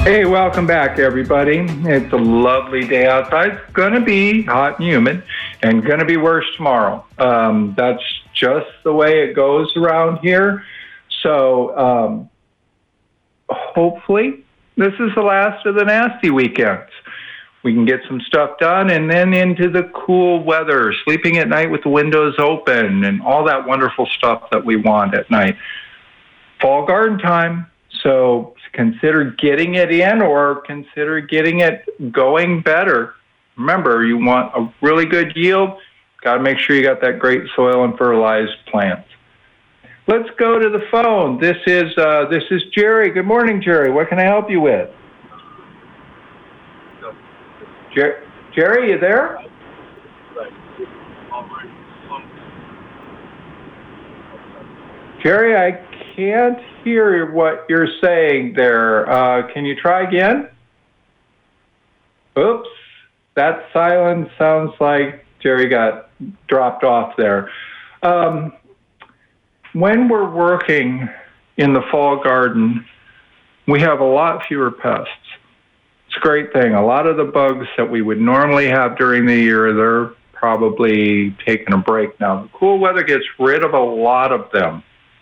Hey, welcome back, everybody. It's a lovely day outside. It's going to be hot and humid and going to be worse tomorrow. That's just the way it goes around here. So hopefully this is the last of the nasty weekends. We can get some stuff done and then into the cool weather, sleeping at night with the windows open and all that wonderful stuff that we want at night. Fall garden time. So consider getting it in or consider getting it going better. Remember, you want a really good yield. Got to make sure you got that great soil and fertilized plants. Let's go to the phone. This is Jerry. Good morning, Jerry. What can I help you with? Jerry, you there? Jerry, I can't hear what you're saying there. Can you try again? Oops, that silence sounds like Jerry got dropped off there. When we're working in the fall garden, we have a lot fewer pests. It's a great thing. A lot of the bugs that we would normally have during the year, they're probably taking a break now. The cool weather gets rid of a lot of them.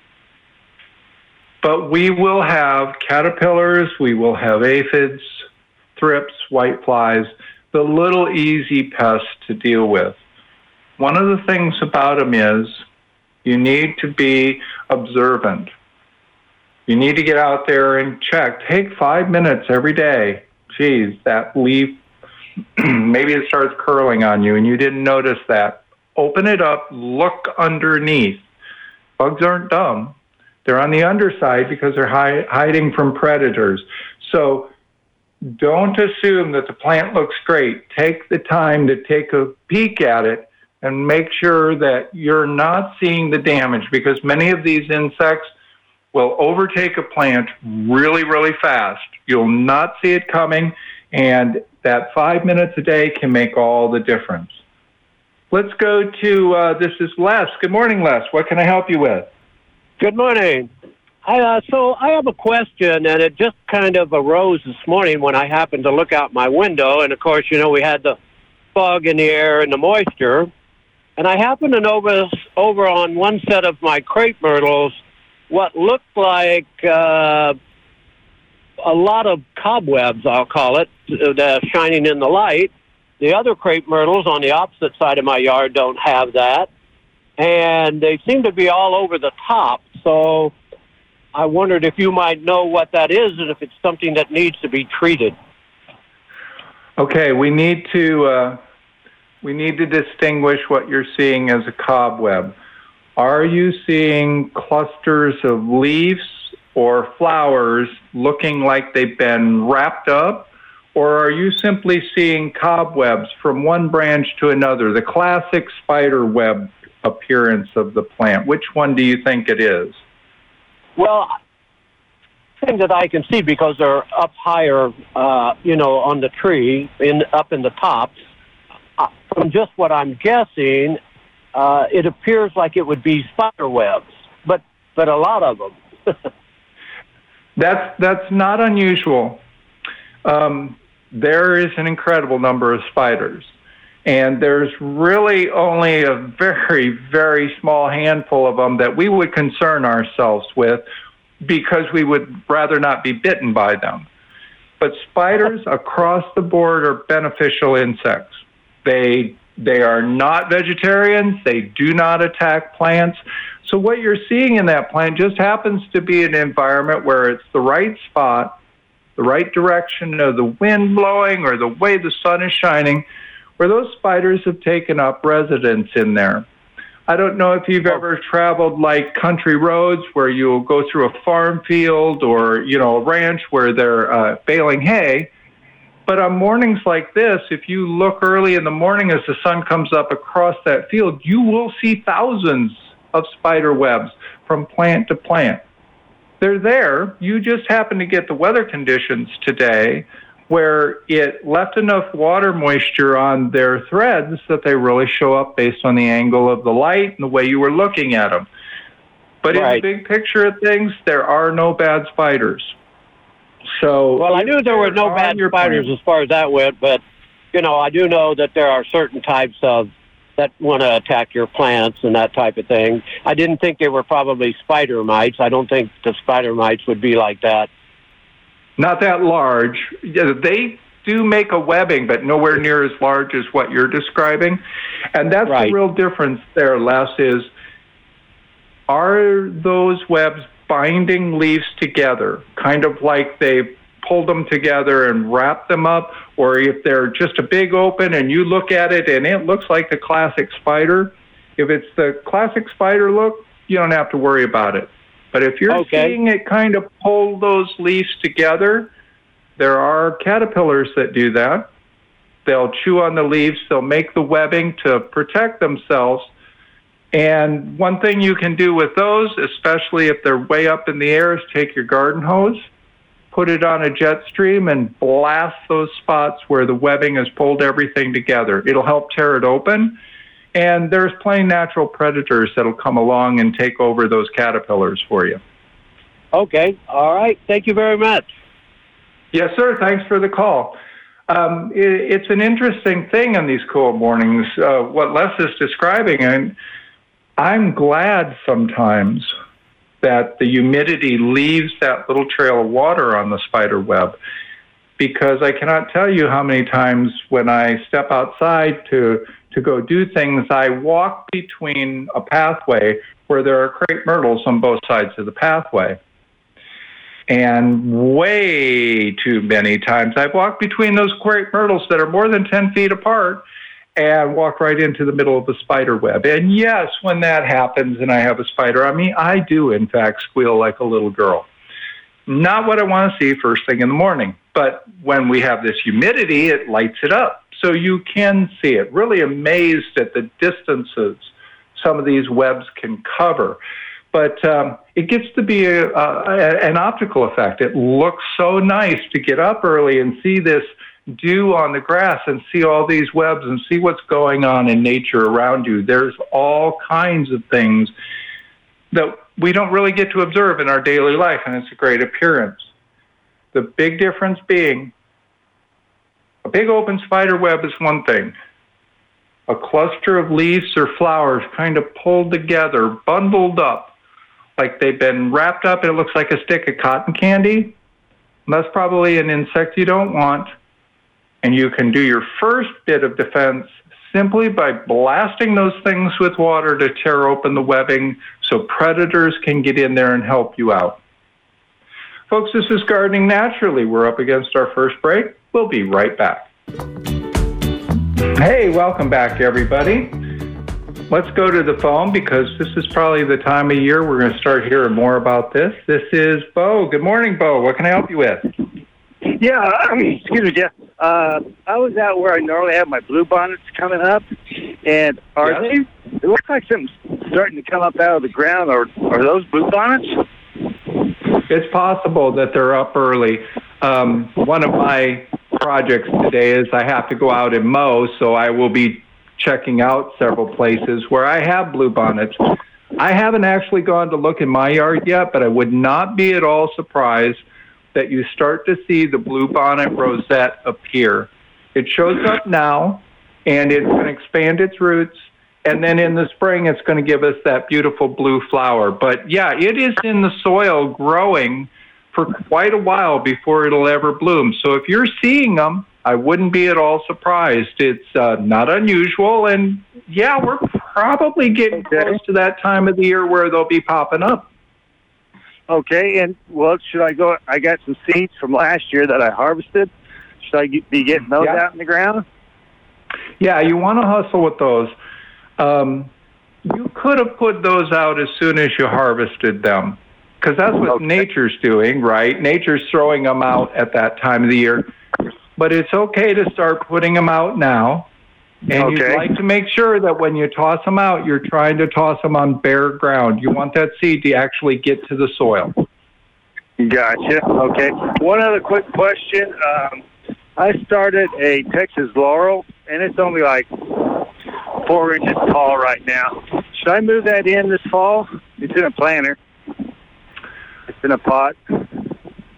But we will have caterpillars, we will have aphids, thrips, whiteflies, the little easy pests to deal with. One of the things about them is you need to be observant. You need to get out there and check. Take 5 minutes every day. Geez, that leaf, maybe it starts curling on you and you didn't notice that. Open it up, look underneath. Bugs aren't dumb. They're on the underside because they're hiding from predators. So don't assume that the plant looks great. Take the time to take a peek at it and make sure that you're not seeing the damage, because many of these insects will overtake a plant really, really fast. You'll not see it coming, and that 5 minutes a day can make all the difference. Let's go to, this is Les. Good morning, Les. What can I help you with? Good morning. So I have a question, and it just kind of arose this morning when I happened to look out my window. And, of course, you know, we had the fog in the air and the moisture. And I happened to notice over on one set of my crepe myrtles what looked like a lot of cobwebs, I'll call it, shining in the light. The other crepe myrtles on the opposite side of my yard don't have that. And they seem to be all over the top. So I wondered if you might know what that is and if it's something that needs to be treated. Okay, we need to distinguish what you're seeing as a cobweb. Are you seeing clusters of leaves or flowers looking like they've been wrapped up? Or are you simply seeing cobwebs from one branch to another, the classic spider web appearance of the plant? Which one do you think it is? Well, thing that I can see because they're up higher, on the tree, up in the tops. From just what I'm guessing, it appears like it would be spider webs, but a lot of them. That's not unusual. There is an incredible number of spiders. And there's really only a very, very small handful of them that we would concern ourselves with because we would rather not be bitten by them. But spiders across the board are beneficial insects. They are not vegetarians. They do not attack plants. So what you're seeing in that plant just happens to be an environment where it's the right spot, the right direction of the wind blowing or the way the sun is shining, where those spiders have taken up residence in there. I don't know if you've ever traveled like country roads where you'll go through a farm field or, a ranch where they're baling hay. But on mornings like this, if you look early in the morning as the sun comes up across that field, you will see thousands of spider webs from plant to plant. They're there. You just happen to get the weather conditions today where it left enough water moisture on their threads that they really show up based on the angle of the light and the way you were looking at them. But in the big picture of things, there are no bad spiders. So, well, I knew there were no bad spiders as far as that went, but I do know that there are certain types of that want to attack your plants and that type of thing. I didn't think they were probably spider mites. I don't think the spider mites would be like that. Not that large. Yeah, they do make a webbing, but nowhere near as large as what you're describing. And that's right. The real difference there, Les, is are those webs binding leaves together, kind of like they pulled them together and wrapped them up, or if they're just a big open and you look at it and it looks like the classic spider, if it's the classic spider look, you don't have to worry about it. But if you're seeing it kind of pull those leaves together, there are caterpillars that do that. They'll chew on the leaves, they'll make the webbing to protect themselves. And one thing you can do with those, especially if they're way up in the air, is take your garden hose, put it on a jet stream, and blast those spots where the webbing has pulled everything together. It'll help tear it open. And there's plain natural predators that'll come along and take over those caterpillars for you. Okay. All right. Thank you very much. Yes, sir. Thanks for the call. It's an interesting thing on these cool mornings, what Les is describing. And I'm glad sometimes that the humidity leaves that little trail of water on the spider web, because I cannot tell you how many times when I step outside to go do things, I walk between a pathway where there are crepe myrtles on both sides of the pathway. And way too many times I've walked between those crepe myrtles that are more than 10 feet apart and walk right into the middle of the spider web. And yes, when that happens and I have a spider on me, I do, in fact, squeal like a little girl. Not what I want to see first thing in the morning. But when we have this humidity, it lights it up. So you can see it. Really amazed at the distances some of these webs can cover. But it gets to be an optical effect. It looks so nice to get up early and see this dew on the grass and see all these webs and see what's going on in nature around you. There's all kinds of things that we don't really get to observe in our daily life, and it's a great appearance. The big difference being a big open spider web is one thing. A cluster of leaves or flowers kind of pulled together, bundled up, like they've been wrapped up, and it looks like a stick of cotton candy. That's probably an insect you don't want. And you can do your first bit of defense simply by blasting those things with water to tear open the webbing so predators can get in there and help you out. Folks, this is Gardening Naturally. We're up against our first break. We'll be right back. Hey, welcome back, everybody. Let's go to the phone because this is probably the time of year we're going to start hearing more about this. This is Bo. Good morning, Bo. What can I help you with? Yeah, excuse me, Jeff. I was out where I normally have my bluebonnets coming up, and it looks like something's starting to come up out of the ground. Are those bluebonnets? It's possible that they're up early. One of my projects today is I have to go out and mow, so I will be checking out several places where I have bluebonnets. I haven't actually gone to look in my yard yet, but I would not be at all surprised that you start to see the bluebonnet rosette appear. It shows up now, and it's going to expand its roots, and then in the spring it's going to give us that beautiful blue flower. But yeah, it is in the soil growing for quite a while before it'll ever bloom. So if you're seeing them, I wouldn't be at all surprised. It's not unusual, and yeah, we're probably getting close to that time of the year where they'll be popping up. Okay, and should I go? I got some seeds from last year that I harvested. Should I be getting those out in the ground? Yeah, you want to hustle with those. You could have put those out as soon as you harvested them, because that's what nature's doing, right? Nature's throwing them out at that time of the year. But it's okay to start putting them out now. And you'd like to make sure that when you toss them out, you're trying to toss them on bare ground. You want that seed to actually get to the soil. Gotcha. Okay. One other quick question. I started a Texas laurel, and it's only like 4 inches tall right now. Should I move that in this fall? It's in a planter. It's in a pot.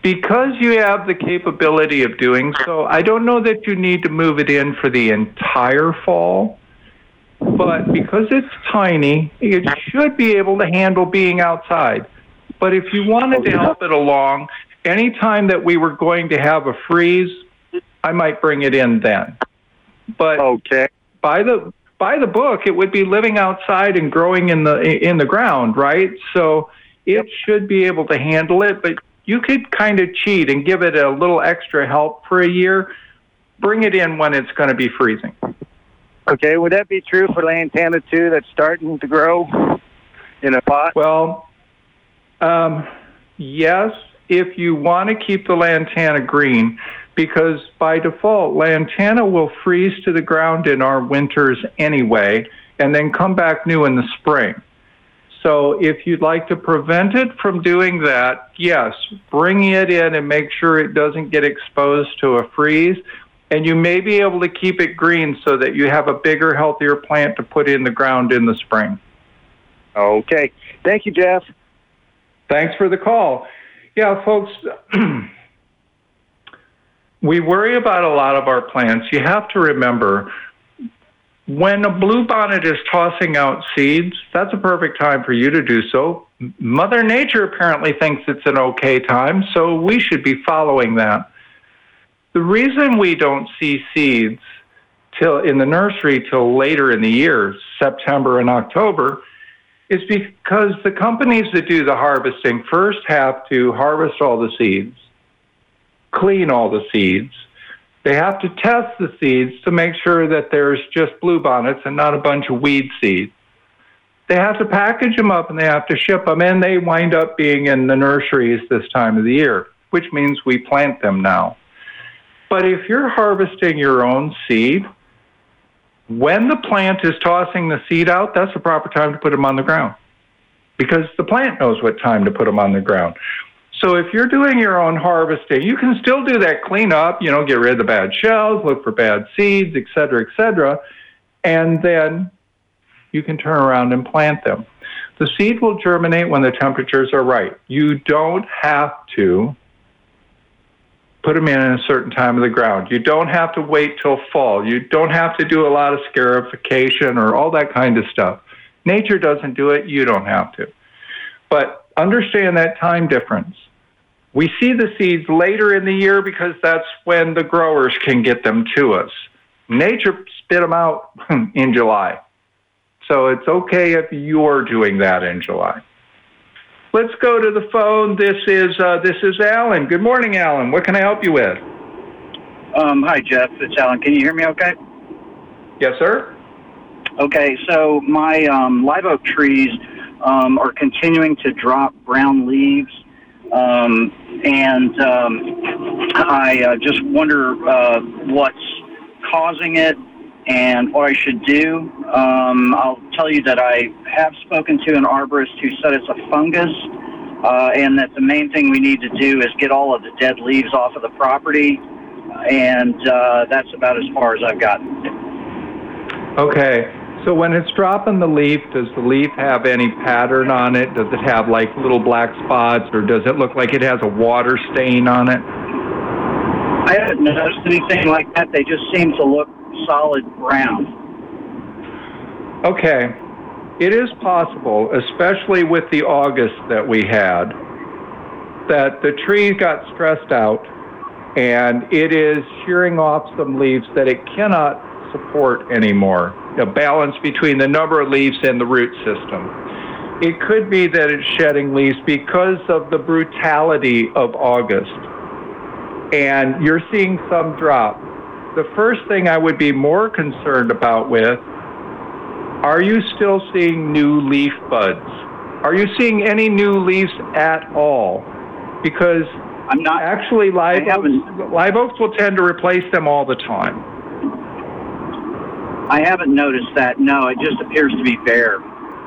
Because you have the capability of doing so, I don't know that you need to move it in for the entire fall, but because it's tiny, it should be able to handle being outside. But if you wanted to help it along, anytime that we were going to have a freeze, I might bring it in then. But by the book, it would be living outside and growing in the ground, right? So it should be able to handle it, but you could kind of cheat and give it a little extra help for a year. Bring it in when it's going to be freezing. Okay, would that be true for lantana too? That's starting to grow in a pot. Well, yes, if you want to keep the lantana green, because by default, lantana will freeze to the ground in our winters anyway, and then come back new in the spring. So if you'd like to prevent it from doing that, yes, bring it in and make sure it doesn't get exposed to a freeze. And you may be able to keep it green so that you have a bigger, healthier plant to put in the ground in the spring. Okay. Thank you, Jeff. Thanks for the call. Yeah, folks, we worry about a lot of our plants. You have to remember, when a bluebonnet is tossing out seeds, that's a perfect time for you to do so. Mother Nature apparently thinks it's an okay time, so we should be following that. The reason we don't see seeds in the nursery till later in the year, September and October, is because the companies that do the harvesting first have to harvest all the seeds, clean all the seeds. They have to test the seeds to make sure that there's just bluebonnets and not a bunch of weed seeds. They have to package them up and they have to ship them, and they wind up being in the nurseries this time of the year, which means we plant them now. But if you're harvesting your own seed, when the plant is tossing the seed out, that's the proper time to put them on the ground, because the plant knows what time to put them on the ground. So if you're doing your own harvesting, you can still do that cleanup, get rid of the bad shells, look for bad seeds, et cetera, and then you can turn around and plant them. The seed will germinate when the temperatures are right. You don't have to put them in a certain time of the ground. You don't have to wait till fall. You don't have to do a lot of scarification or all that kind of stuff. Nature doesn't do it. You don't have to. But understand that time difference. We see the seeds later in the year because that's when the growers can get them to us. Nature spit them out in July. So it's okay if you're doing that in July. Let's go to the phone. This is Alan. Good morning, Alan. What can I help you with? Hi, Jeff. It's Alan. Can you hear me okay? Yes, sir. Okay, so my live oak trees are continuing to drop brown leaves, and I just wonder what's causing it and what I should do. I'll tell you that I have spoken to an arborist who said it's a fungus, and that the main thing we need to do is get all of the dead leaves off of the property, and that's about as far as I've gotten. Okay. So when it's dropping the leaf, does the leaf have any pattern on it? Does it have like little black spots, or does it look like it has a water stain on it? I haven't noticed anything like that. They just seem to look solid brown. Okay. It is possible, especially with the August that we had, that the tree got stressed out and it is shearing off some leaves that it cannot support anymore. A balance between the number of leaves and the root system. It could be that it's shedding leaves because of the brutality of August. And you're seeing some drop. The first thing I would be more concerned about are you still seeing new leaf buds? Are you seeing any new leaves at all? Because I'm not. Actually, live oaks will tend to replace them all the time. I haven't noticed that. No, it just appears to be bare.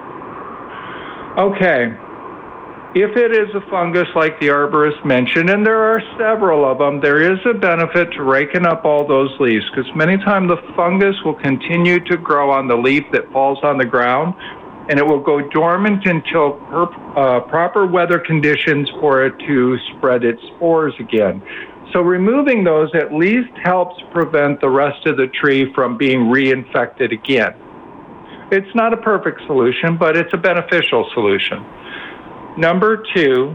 Okay. If it is a fungus like the arborist mentioned, and there are several of them, there is a benefit to raking up all those leaves, because many times the fungus will continue to grow on the leaf that falls on the ground, and it will go dormant until proper weather conditions for it to spread its spores again. So removing those at least helps prevent the rest of the tree from being reinfected again. It's not a perfect solution, but it's a beneficial solution. Number two,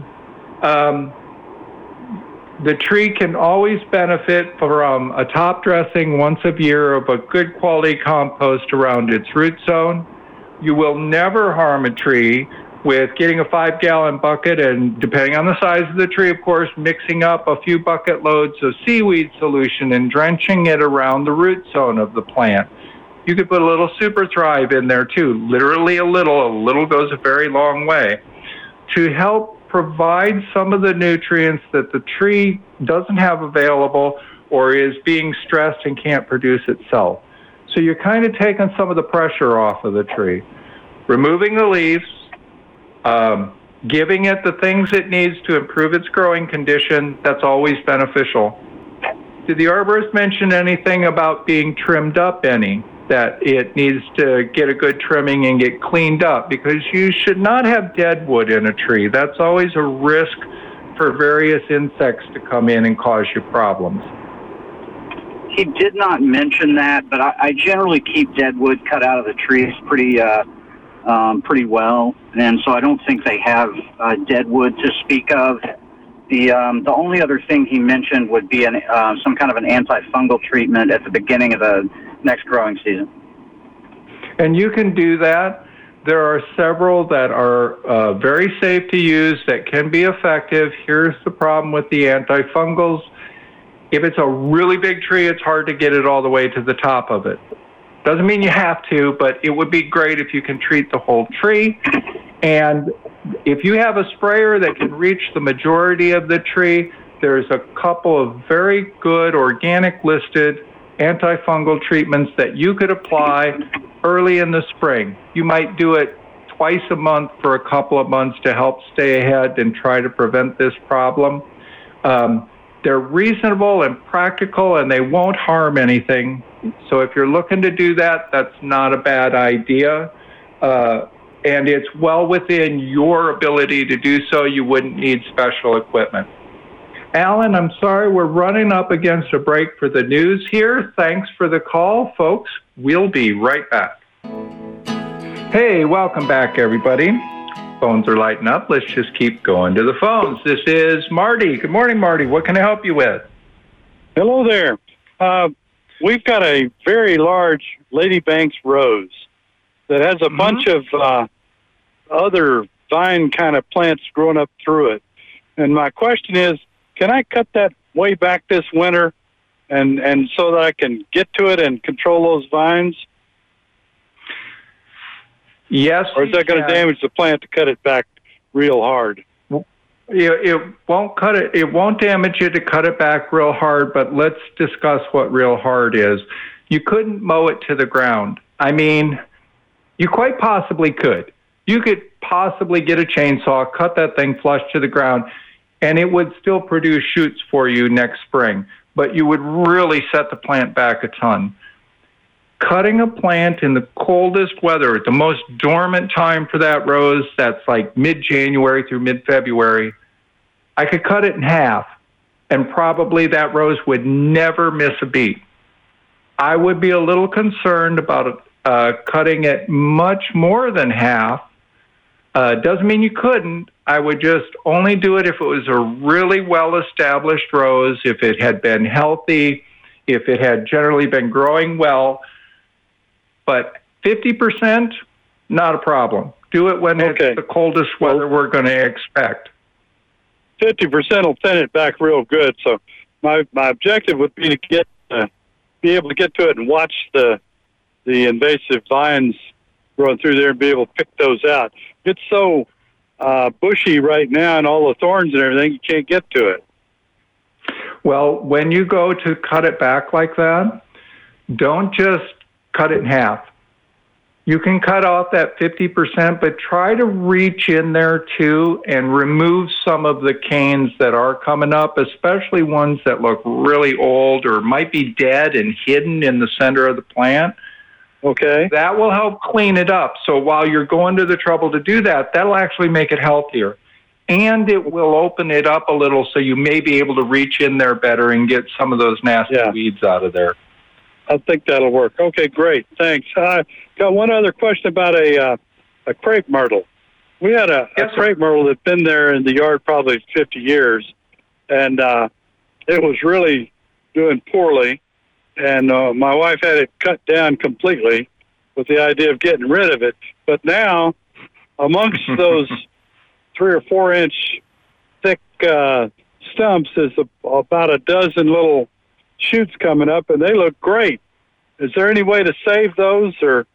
the tree can always benefit from a top dressing once a year of a good quality compost around its root zone. You will never harm a tree with getting a 5-gallon bucket and, depending on the size of the tree, of course, mixing up a few bucket loads of seaweed solution and drenching it around the root zone of the plant. You could put a little Super Thrive in there too, literally a little goes a very long way, to help provide some of the nutrients that the tree doesn't have available or is being stressed and can't produce itself. So you're kind of taking some of the pressure off of the tree. Removing the leaves, giving it the things it needs to improve its growing condition, that's always beneficial. Did the arborist mention anything about being trimmed up any? That it needs to get a good trimming and get cleaned up, because you should not have dead wood in a tree. That's always a risk for various insects to come in and cause you problems. He did not mention that, but I generally keep dead wood cut out of the trees pretty well, and so I don't think they have dead wood to speak of. The only other thing he mentioned would be some kind of an antifungal treatment at the beginning of the next growing season. And you can do that. There are several that are very safe to use that can be effective. Here's the problem with the antifungals. If it's a really big tree, it's hard to get it all the way to the top of it. Doesn't mean you have to, but it would be great if you can treat the whole tree. And if you have a sprayer that can reach the majority of the tree, there's a couple of very good organic listed antifungal treatments that you could apply early in the spring. You might do it twice a month for a couple of months to help stay ahead and try to prevent this problem. They're reasonable and practical, and they won't harm anything. So if you're looking to do that, that's not a bad idea. And it's well within your ability to do so. You wouldn't need special equipment. Alan, I'm sorry, we're running up against a break for the news here. Thanks for the call, folks. We'll be right back. Hey, welcome back, everybody. Phones are lighting up. Let's just keep going to the phones. This is Marty. Good morning, Marty. What can I help you with? Hello there. We've got a very large Lady Banks rose that has a bunch of other vine kind of plants growing up through it. And my question is, can I cut that way back this winter and so that I can get to it and control those vines? Yes. Or is that going to damage the plant to cut it back real hard? It won't cut it. It won't damage you to cut it back real hard, but let's discuss what real hard is. You couldn't mow it to the ground. I mean, you quite possibly could. You could possibly get a chainsaw, cut that thing flush to the ground, and it would still produce shoots for you next spring. But you would really set the plant back a ton. Cutting a plant in the coldest weather, the most dormant time for that rose, that's like mid-January through mid-February, I could cut it in half, and probably that rose would never miss a beat. I would be a little concerned about cutting it much more than half. Doesn't mean you couldn't. I would just only do it if it was a really well-established rose, if it had been healthy, if it had generally been growing well. But 50%, not a problem. Do it when it's the coldest weather we're going to expect. 50% will thin it back real good. So my objective would be to be able to get to it and watch the invasive vines growing through there and be able to pick those out. It's so bushy right now, and all the thorns and everything, you can't get to it. Well, when you go to cut it back like that, don't just cut it in half. You can cut off that 50%, but try to reach in there too and remove some of the canes that are coming up, especially ones that look really old or might be dead and hidden in the center of the plant. Okay. That will help clean it up. So while you're going to the trouble to do that, that'll actually make it healthier. And it will open it up a little so you may be able to reach in there better and get some of those nasty weeds out of there. I think that'll work. Okay, great. Thanks. Got one other question about a crepe myrtle. We had a crepe myrtle that's been there in the yard probably 50 years, and it was really doing poorly. And my wife had it cut down completely with the idea of getting rid of it. But now, amongst those 3 or 4 inch thick stumps is about a dozen little shoots coming up, and they look great. Is there any way to save those, or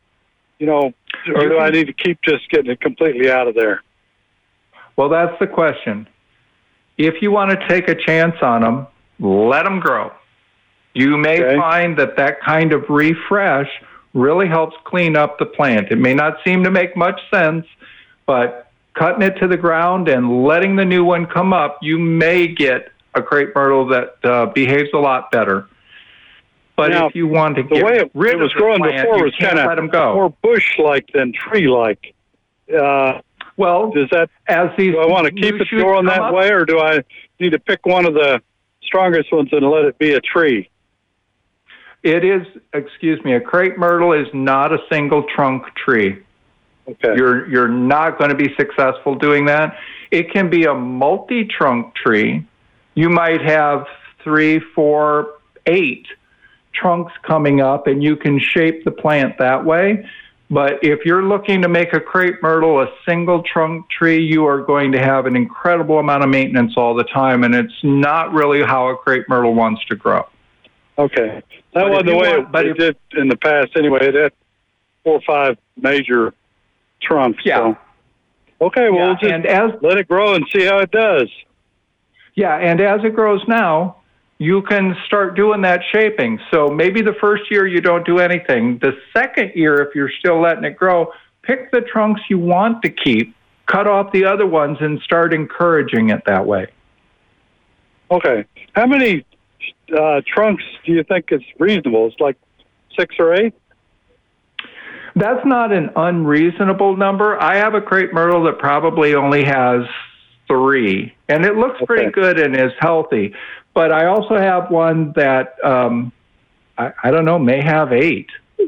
do I need to keep just getting it completely out of there? Well, that's the question. If you want to take a chance on them, let them grow. You may find that kind of refresh really helps clean up the plant. It may not seem to make much sense, but cutting it to the ground and letting the new one come up, you may get a crepe myrtle that behaves a lot better. But now, if you want to get rid of the plant, it was growing before was kind of more bush-like than tree-like. Well, does that? Do I want to keep it growing that way, or do I need to pick one of the strongest ones and let it be a tree? It is. Excuse me. A crepe myrtle is not a single trunk tree. Okay. You're not going to be successful doing that. It can be a multi-trunk tree. You might have 3, 4, 8 trunks coming up, and you can shape the plant that way. But if you're looking to make a crepe myrtle a single trunk tree, you are going to have an incredible amount of maintenance all the time, and it's not really how a crepe myrtle wants to grow. Okay. That wasn't the way it did in the past anyway. It had 4 or 5 major trunks. Yeah. So. Okay, well, we'll just let it grow and see how it does. Yeah, and as it grows now, you can start doing that shaping. So maybe the first year you don't do anything. The second year, if you're still letting it grow, pick the trunks you want to keep, cut off the other ones, and start encouraging it that way. Okay. How many trunks do you think is reasonable? It's like 6 or 8? That's not an unreasonable number. I have a crepe myrtle that probably only has 3, and it looks pretty good and is healthy. But I also have one that, I don't know, may have 8.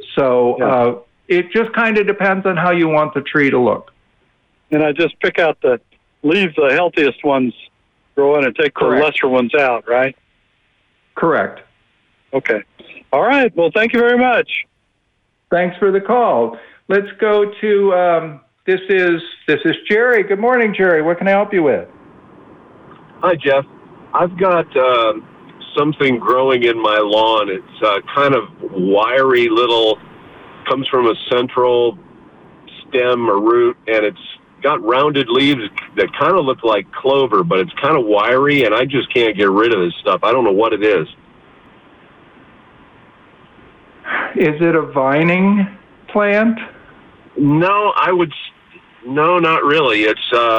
So it just kind of depends on how you want the tree to look. And I just pick out leave the healthiest ones growing and take the lesser ones out, right? Correct. Okay. All right. Well, thank you very much. Thanks for the call. Let's go to, this is Jerry. Good morning, Jerry. What can I help you with? Hi, Jeff. I've got something growing in my lawn. It's kind of wiry little, comes from a central stem or root, and it's got rounded leaves that kind of look like clover, but it's kind of wiry, and I just can't get rid of this stuff. I don't know what it is. Is it a vining plant? No, no, not really. It's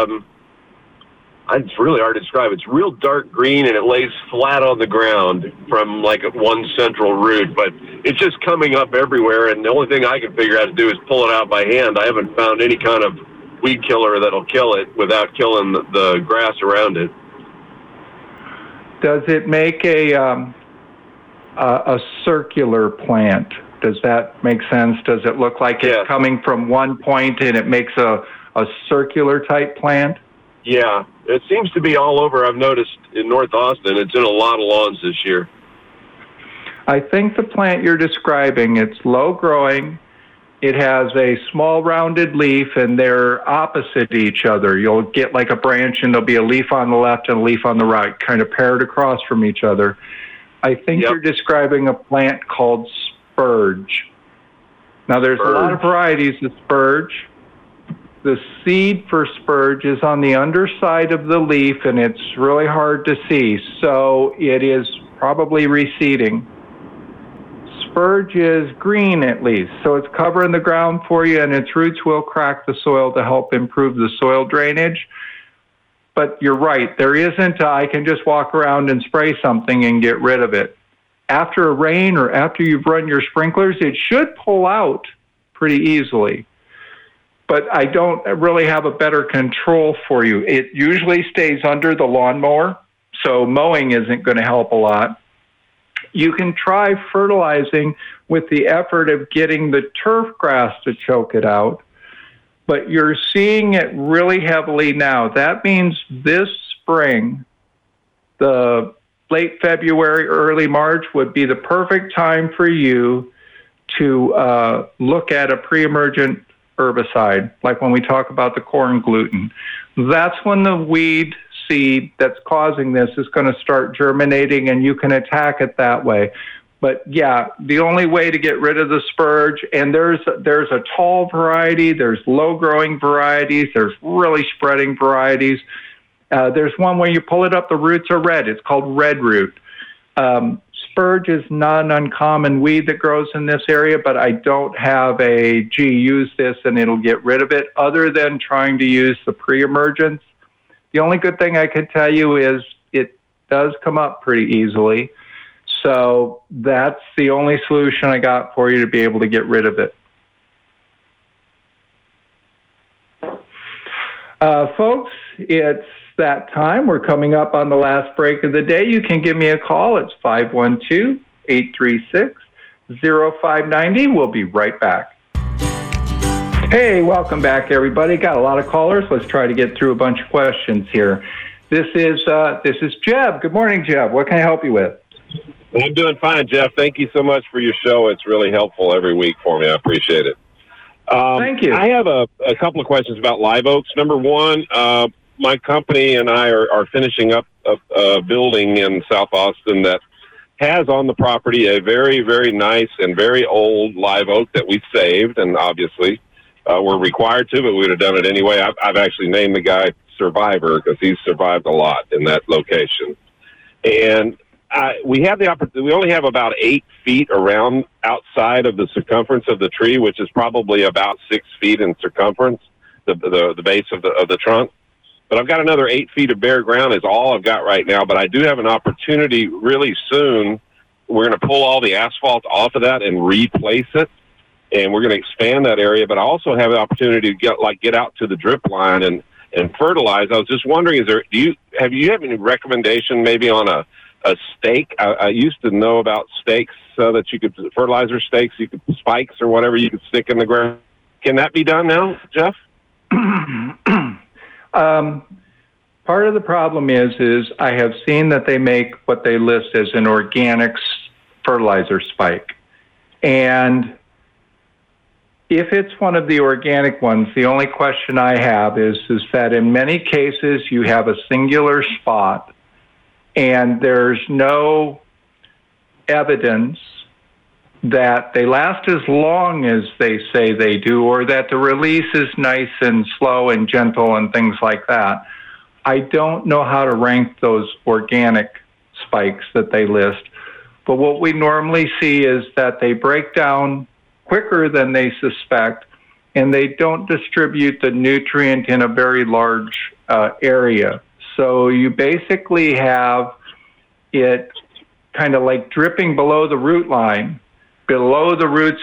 really hard to describe. It's real dark green, and it lays flat on the ground from like one central root, but it's just coming up everywhere, and the only thing I can figure out to do is pull it out by hand. I haven't found any kind of weed killer that'll kill it without killing the grass around it. Does it make a circular plant? Does that make sense? Does it look like it's coming from one point and it makes a circular type plant? Yeah, it seems to be all over. I've noticed in North Austin, it's in a lot of lawns this year. I think the plant you're describing, it's low growing. It has a small rounded leaf, and they're opposite each other. You'll get like a branch, and there'll be a leaf on the left and a leaf on the right, kind of paired across from each other. I think you're describing a plant called spurge. Now, there's a lot of varieties of spurge. The seed for spurge is on the underside of the leaf, and it's really hard to see, so it is probably reseeding. Spurge is green at least, so it's covering the ground for you, and its roots will crack the soil to help improve the soil drainage. But you're right, there isn't I can just walk around and spray something and get rid of it. after a rain or after you've run your sprinklers, it should pull out pretty easily. But I don't really have a better control for you. It usually stays under the lawnmower, so mowing isn't going to help a lot. You can try fertilizing with the effort of getting the turf grass to choke it out, but you're seeing it really heavily now. That means this spring, the late February, early March would be the perfect time for you to look at a pre-emergent herbicide, like when we talk about the corn gluten. That's when the weed seed that's causing this is going to start germinating, and you can attack it that way. But yeah, the only way to get rid of the spurge, and there's a tall variety, there's low growing varieties, there's really spreading varieties. There's one where you pull it up, the roots are red. It's called red root. Spurge is not an uncommon weed that grows in this area, but I don't have use this and it'll get rid of it, other than trying to use the pre-emergence. The only good thing I could tell you is it does come up pretty easily. So that's the only solution I got for you to be able to get rid of it. Folks, it's that time. We're coming up on the last break of the day. You can give me a call. It's 512-836-0590. We'll be right back. Hey, welcome back, everybody. Got a lot of callers. Let's try to get through a bunch of questions here. This is Jeb. Good morning, Jeb. What can I help you with? I'm doing fine, Jeff. Thank you so much for your show. It's really helpful every week for me. I appreciate it. Thank you. I have a couple of questions about live oaks. Number one, my company and I are finishing up a building in South Austin that has on the property a very, very nice and very old live oak that we saved, and obviously we're required to, but we would have done it anyway. I've actually named the guy Survivor because he's survived a lot in that location. And we have the opportunity. We only have about 8 feet around outside of the circumference of the tree, which is probably about 6 feet in circumference, the base of the trunk. But I've got another 8 feet of bare ground is all I've got right now. But I do have an opportunity really soon. We're going to pull all the asphalt off of that and replace it, and we're going to expand that area. But I also have the opportunity to get out to the drip line and fertilize. I was just wondering, do you have any recommendation maybe on a stake? I used to know about stakes that you could fertilizer stakes, you could spikes or whatever you could stick in the ground. Can that be done now, Jeff? Part of the problem is I have seen that they make what they list as an organic fertilizer spike. And if it's one of the organic ones, the only question I have is that in many cases you have a singular spot and there's no evidence that they last as long as they say they do, or that the release is nice and slow and gentle and things like that. I don't know how to rank those organic spikes that they list, but what we normally see is that they break down quicker than they suspect, and they don't distribute the nutrient in a very large area. So you basically have it kind of like dripping below the root line, below the roots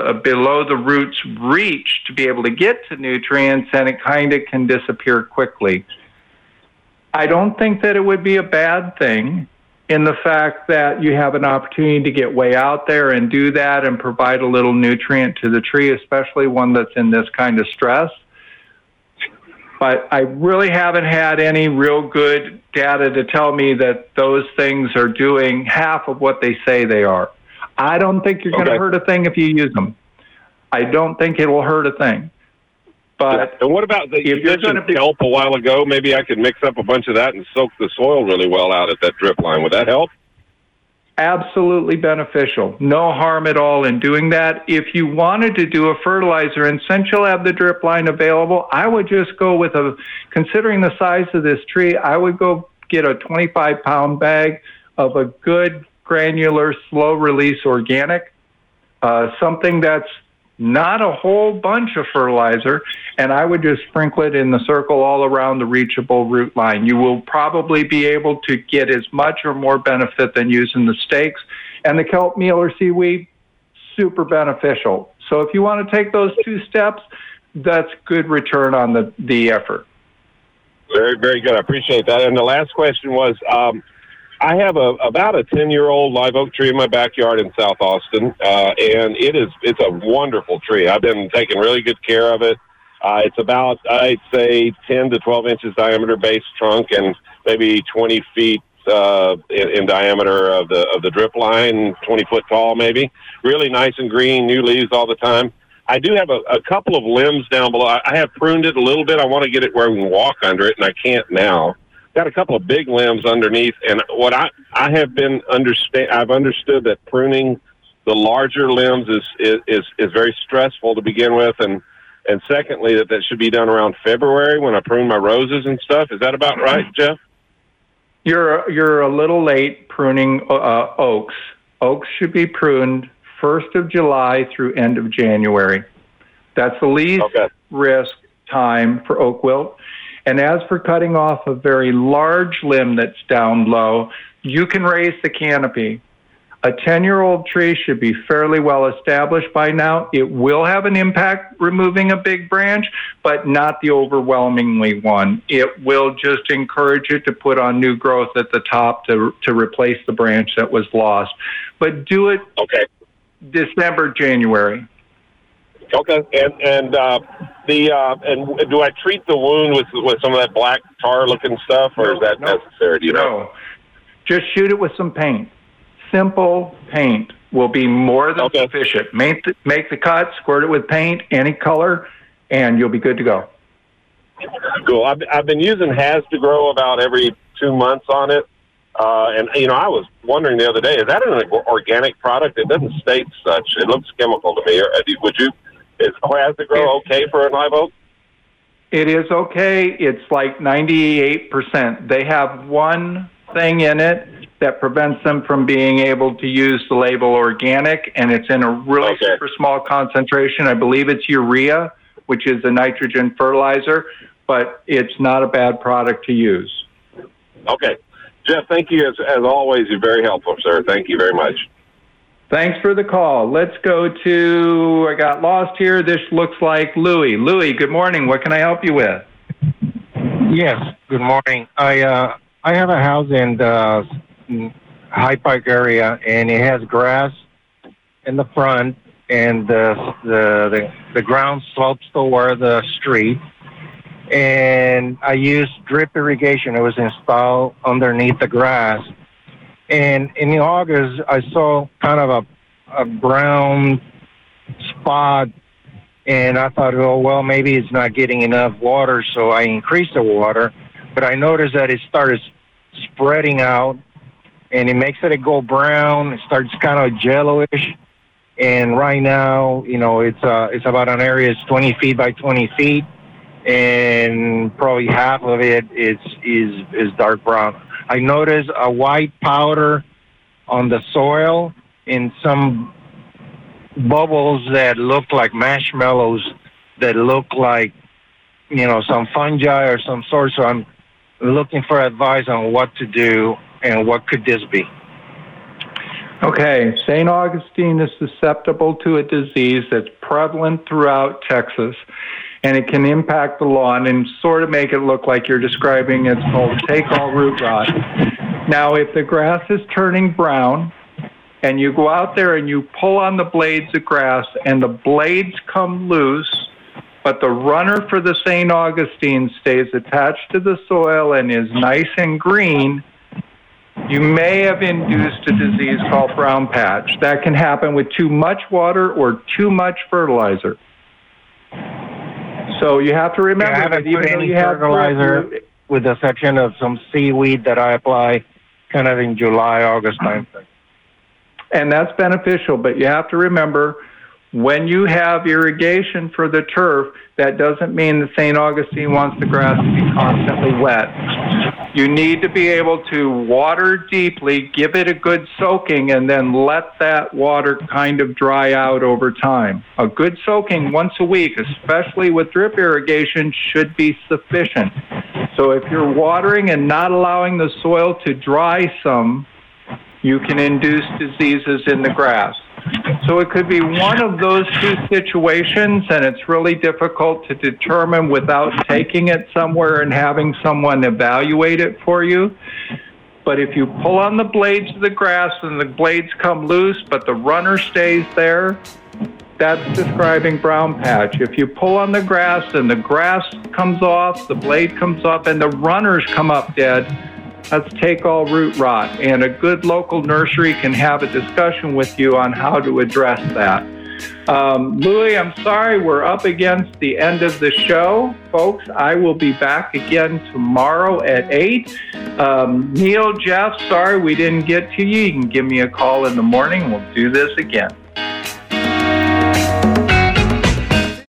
reach to be able to get to nutrients, and it kind of can disappear quickly. I don't think that it would be a bad thing in the fact that you have an opportunity to get way out there and do that and provide a little nutrient to the tree, especially one that's in this kind of stress. But I really haven't had any real good data to tell me that those things are doing half of what they say they are. I don't think you're going to hurt a thing if you use them. I don't think it will hurt a thing. But and what about you mentioned kelp a while ago? Maybe I could mix up a bunch of that and soak the soil really well out at that drip line. Would that help? Absolutely beneficial. No harm at all in doing that. If you wanted to do a fertilizer, and since you'll have the drip line available, I would just go with considering the size of this tree, I would go get a 25-pound bag of a good granular, slow-release organic, something that's not a whole bunch of fertilizer, and I would just sprinkle it in the circle all around the reachable root line. You will probably be able to get as much or more benefit than using the stakes. And the kelp meal or seaweed, super beneficial. So if you want to take those 2 steps, that's good return on the effort. Very, very good. I appreciate that. And the last question was, I have about a 10-year-old live oak tree in my backyard in South Austin, and it's a wonderful tree. I've been taking really good care of it. It's about, I'd say, 10 to 12 inches diameter base trunk and maybe 20 feet in diameter of the drip line, 20 foot tall maybe. Really nice and green, new leaves all the time. I do have a couple of limbs down below. I have pruned it a little bit. I want to get it where we can walk under it, and I can't now. Got a couple of big limbs underneath, and what I've understood that pruning the larger limbs is very stressful to begin with, and secondly that should be done around February when I prune my roses and stuff. Is that about right, Jeff? You're a little late pruning oaks. Oaks should be pruned 1st of July through end of January. That's the least risk time for oak wilt. And as for cutting off a very large limb that's down low, you can raise the canopy. A 10-year-old tree should be fairly well established by now. It will have an impact removing a big branch, but not the overwhelmingly one. It will just encourage it to put on new growth at the top to replace the branch that was lost. But do it December, January. Okay, and do I treat the wound with some of that black tar looking stuff, or is that necessary? Do you know? No, just shoot it with some paint. Simple paint will be more than sufficient. Make the cut, squirt it with paint, any color, and you'll be good to go. Cool. I've been using Has to Grow about every 2 months on it. And, I was wondering the other day, is that an organic product? It doesn't state such. It looks chemical to me. Is Has to Grow okay for a live oak? It is okay. It's like 98%. They have one thing in it that prevents them from being able to use the label organic, and it's in a really super small concentration. I believe it's urea, which is a nitrogen fertilizer, but it's not a bad product to use. Okay. Jeff, thank you. As always, you're very helpful, sir. Thank you very much. Thanks for the call. Let's go to, I got lost here. This looks like Louie. Louie, good morning. What can I help you with? Yes, good morning. I have a house in the High Park area, and it has grass in the front, and the ground slopes toward the street. And I used drip irrigation. It was installed underneath the grass. And in August, I saw kind of a brown spot, and I thought, oh, well, maybe it's not getting enough water, so I increased the water. But I noticed that it started spreading out, and it makes it go brown. It starts kind of yellowish. And right now, it's about an area that's 20 feet by 20 feet, and probably half of it is dark brown. I noticed a white powder on the soil and some bubbles that look like marshmallows, that look like, some fungi or some sort. So I'm looking for advice on what to do and what could this be. Okay, St. Augustine is susceptible to a disease that's prevalent throughout Texas, and it can impact the lawn and sort of make it look like you're describing. It's called take-all root rot. Now, if the grass is turning brown and you go out there and you pull on the blades of grass and the blades come loose, but the runner for the St. Augustine stays attached to the soil and is nice and green, you may have induced a disease called brown patch. That can happen with too much water or too much fertilizer. So you have to remember that even though you have fertilizer, with the exception of some seaweed that I apply kind of in July, August timeframe. And that's beneficial, but you have to remember, when you have irrigation for the turf, that doesn't mean that St. Augustine wants the grass to be constantly wet. You need to be able to water deeply, give it a good soaking, and then let that water kind of dry out over time. A good soaking once a week, especially with drip irrigation, should be sufficient. So if you're watering and not allowing the soil to dry some, you can induce diseases in the grass. So it could be one of those two situations, and it's really difficult to determine without taking it somewhere and having someone evaluate it for you. But if you pull on the blades of the grass and the blades come loose, but the runner stays there, that's describing brown patch. If you pull on the grass and the grass comes off, the blade comes off, and the runners come up dead, that's take-all root rot. And a good local nursery can have a discussion with you on how to address that. Louis, I'm sorry, we're up against the end of the show. Folks, I will be back again tomorrow at 8. Neil, Jeff, sorry we didn't get to you. You can give me a call in the morning. We'll do this again.